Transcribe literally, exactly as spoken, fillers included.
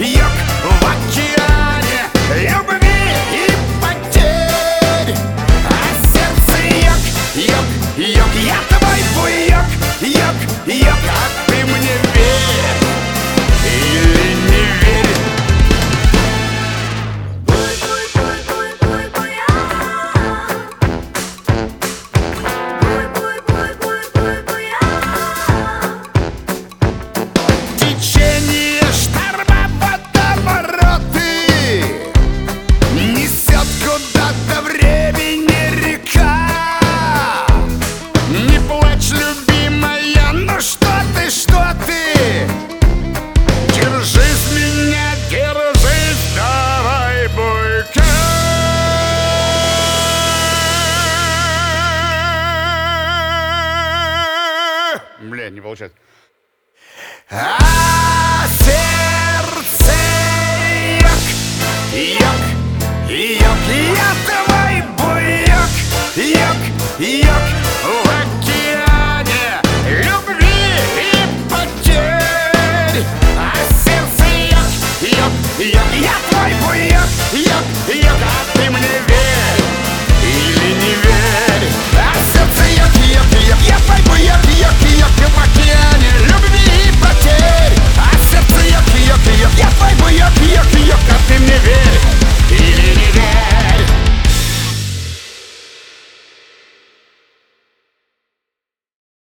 йог в океане любви и потерь. А сердце йог, йог, йог, я твой буйок, йог, йог, а ты мне верь или не верь? Течение шторма, водовороты, несет куда-то времени река. Не плачь, любимая, ну что ты, что ты? Держись меня, держись, давай, буйка. Бля, не получается. А сердце йог, йог, йог, я твой буйок, йог, йог.